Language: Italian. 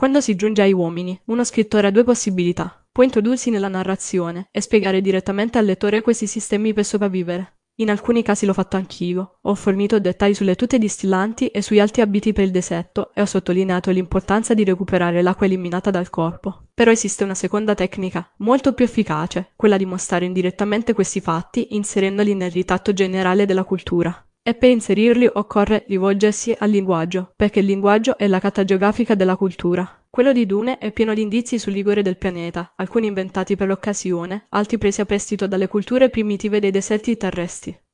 Quando si giunge ai uomini, uno scrittore ha due possibilità. Può introdursi nella narrazione e spiegare direttamente al lettore questi sistemi per sopravvivere. In alcuni casi l'ho fatto anch'io. Ho fornito dettagli sulle tute distillanti e sugli alti abiti per il deserto e ho sottolineato l'importanza di recuperare l'acqua eliminata dal corpo. Però esiste una seconda tecnica, molto più efficace, quella di mostrare indirettamente questi fatti inserendoli nel ritratto generale della cultura. E per inserirli occorre rivolgersi al linguaggio, perché il linguaggio è la carta geografica della cultura. Quello di Dune è pieno di indizi sul liquore del pianeta, alcuni inventati per l'occasione, altri presi a prestito dalle culture primitive dei deserti terrestri.